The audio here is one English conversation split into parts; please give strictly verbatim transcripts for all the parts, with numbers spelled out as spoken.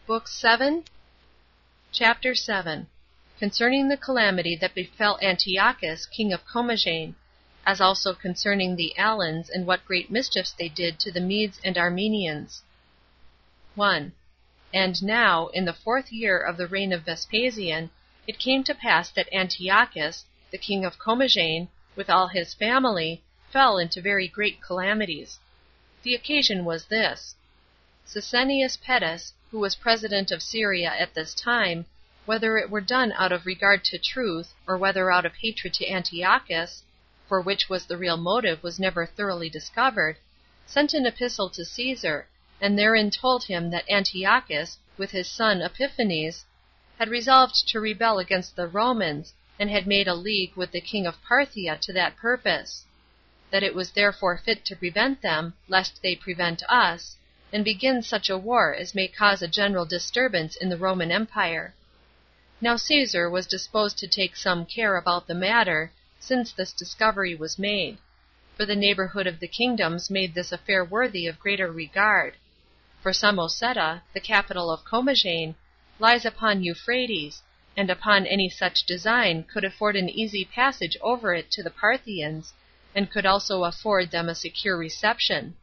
Book seven, Chapter seven. Concerning the calamity that befell Antiochus, king of Commagene; as also concerning the Alans, and what great mischiefs they did to the Medes and Armenians. one. And now, in the fourth year of the reign of Vespasian, it came to pass that Antiochus, the king of Commagene, with all his family, fell into very great calamities. The occasion was this: Sicinius Pedus, who was president of Syria at this time, whether it were done out of regard to truth, or whether out of hatred to Antiochus, for which was the real motive was never thoroughly discovered, sent an epistle to Caesar, and therein told him that Antiochus, with his son Epiphanes, had resolved to rebel against the Romans, and had made a league with the king of Parthia to that purpose; that it was therefore fit to prevent them, lest they prevent us, and begin such a war as may cause a general disturbance in the Roman empire. Now Caesar was disposed to take some care about the matter, since this discovery was made; for the neighborhood of the kingdoms made this affair worthy of greater regard. For Samosata, the capital of Commagene, lies upon Euphrates, and upon any such design could afford an easy passage over it to the Parthians, and could also afford them a secure reception.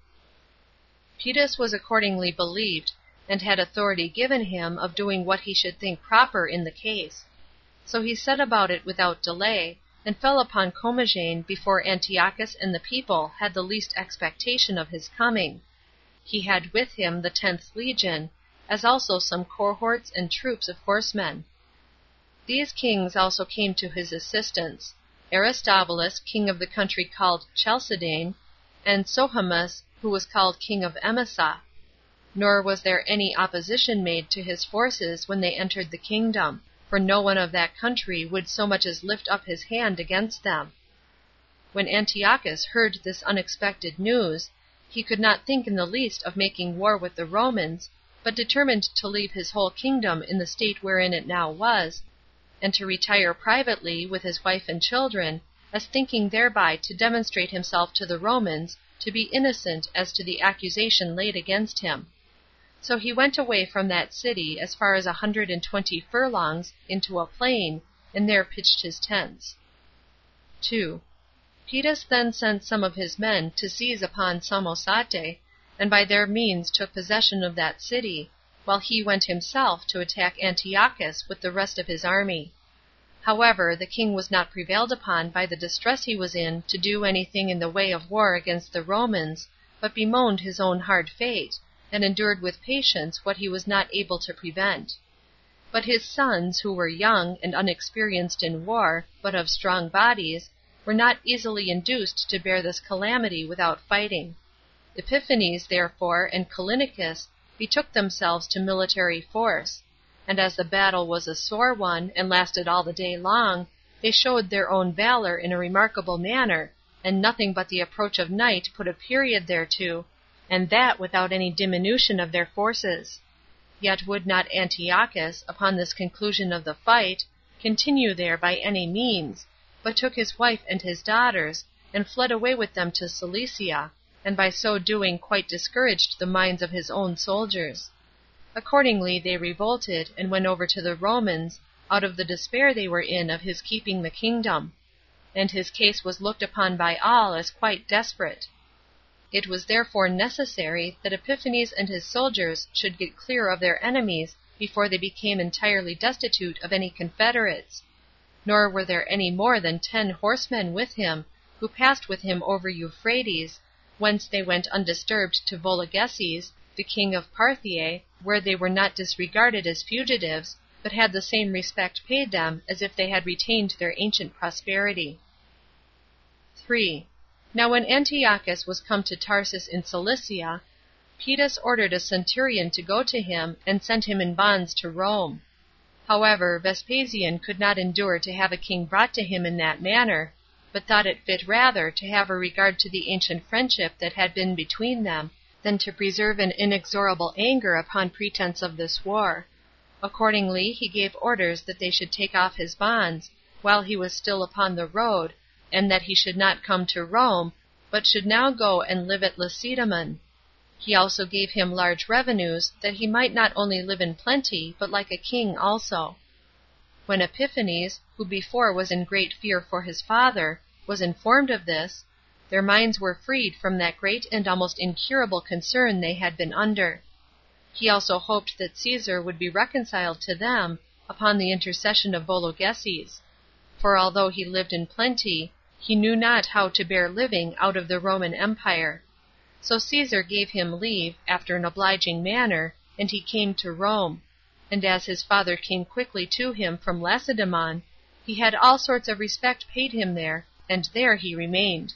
Pedus was accordingly believed, and had authority given him of doing what he should think proper in the case. So he set about it without delay, and fell upon Commagene before Antiochus and the people had the least expectation of his coming. He had with him the tenth legion, as also some cohorts and troops of horsemen. These kings also came to his assistance: Aristobulus, king of the country called Chalcedane, and Sohamus, who was called king of Emesa. Nor was there any opposition made to his forces when they entered the kingdom, for no one of that country would so much as lift up his hand against them. When Antiochus heard this unexpected news, he could not think in the least of making war with the Romans, but determined to leave his whole kingdom in the state wherein it now was, and to retire privately, with his wife and children, as thinking thereby to demonstrate himself to the Romans to be innocent as to the accusation laid against him. So he went away from that city as far as a hundred and twenty furlongs into a plain, and there pitched his tents. two. Pedus then sent some of his men to seize upon Samosate, and by their means took possession of that city, while he went himself to attack Antiochus with the rest of his army. However, the king was not prevailed upon by the distress he was in to do anything in the way of war against the Romans, but bemoaned his own hard fate, and endured with patience what he was not able to prevent. But his sons, who were young, and unexperienced in war, but of strong bodies, were not easily induced to bear this calamity without fighting. Epiphanes, therefore, and Callinicus betook themselves to military force, and as the battle was a sore one, and lasted all the day long, they showed their own valor in a remarkable manner, and nothing but the approach of night put a period thereto, and that without any diminution of their forces. Yet would not Antiochus, upon this conclusion of the fight, continue there by any means, but took his wife and his daughters, and fled away with them to Cilicia, and by so doing quite discouraged the minds of his own soldiers. Accordingly they revolted, and went over to the Romans, out of the despair they were in of his keeping the kingdom; and his case was looked upon by all as quite desperate. It was therefore necessary that Epiphanes and his soldiers should get clear of their enemies before they became entirely destitute of any confederates; nor were there any more than ten horsemen with him, who passed with him over Euphrates, whence they went undisturbed to Vologeses, the king of Parthia, where they were not disregarded as fugitives, but had the same respect paid them as if they had retained their ancient prosperity. three. Now when Antiochus was come to Tarsus in Cilicia, Pedus ordered a centurion to go to him, and sent him in bonds to Rome. However, Vespasian could not endure to have a king brought to him in that manner, but thought it fit rather to have a regard to the ancient friendship that had been between them, than to preserve an inexorable anger upon pretense of this war. Accordingly he gave orders that they should take off his bonds, while he was still upon the road, and that he should not come to Rome, but should now go and live at Lacedaemon. He also gave him large revenues, that he might not only live in plenty, but like a king also. When Epiphanes, who before was in great fear for his father, was informed of this, their minds were freed from that great and almost incurable concern they had been under. He also hoped that Caesar would be reconciled to them, upon the intercession of Vologeses; for although he lived in plenty, he knew not how to bear living out of the Roman empire. So Caesar gave him leave, after an obliging manner, and he came to Rome; and as his father came quickly to him from Lacedaemon, he had all sorts of respect paid him there, and there he remained.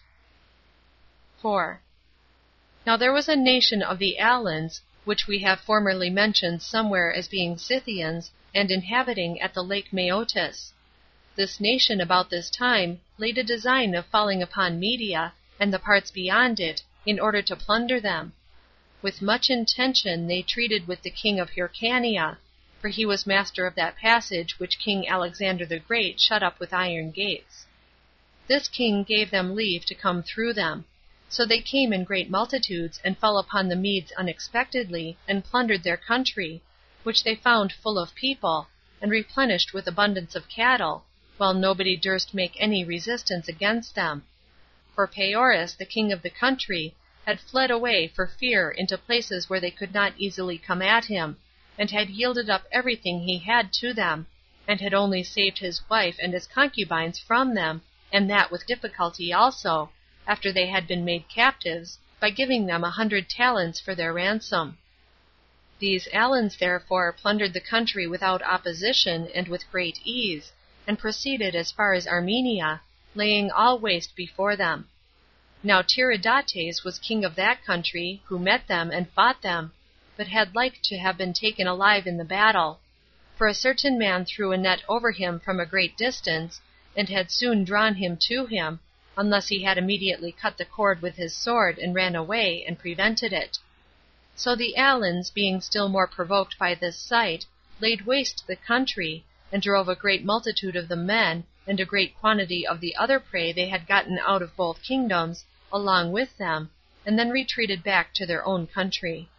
four. Now there was a nation of the Alans, which we have formerly mentioned somewhere as being Scythians, and inhabiting at the lake Meotis. This nation about this time laid a design of falling upon Media, and the parts beyond it, in order to plunder them. With much intention they treated with the king of Hyrcania, for he was master of that passage which King Alexander the Great shut up with iron gates. This king gave them leave to come through them. So they came in great multitudes, and fell upon the Medes unexpectedly, and plundered their country, which they found full of people, and replenished with abundance of cattle, while nobody durst make any resistance against them. For Paeorus, the king of the country, had fled away for fear into places where they could not easily come at him, and had yielded up everything he had to them, and had only saved his wife and his concubines from them, and that with difficulty also, after they had been made captives, by giving them a hundred talents for their ransom. These Alans therefore plundered the country without opposition, and with great ease, and proceeded as far as Armenia, laying all waste before them. Now Tiridates was king of that country, who met them, and fought them, but had like to have been taken alive in the battle; for a certain man threw a net over him from a great distance, and had soon drawn him to him, unless he had immediately cut the cord with his sword, and ran away, and prevented it. So the Alans, being still more provoked by this sight, laid waste the country, and drove a great multitude of the men, and a great quantity of the other prey they had gotten out of both kingdoms, along with them, and then retreated back to their own country.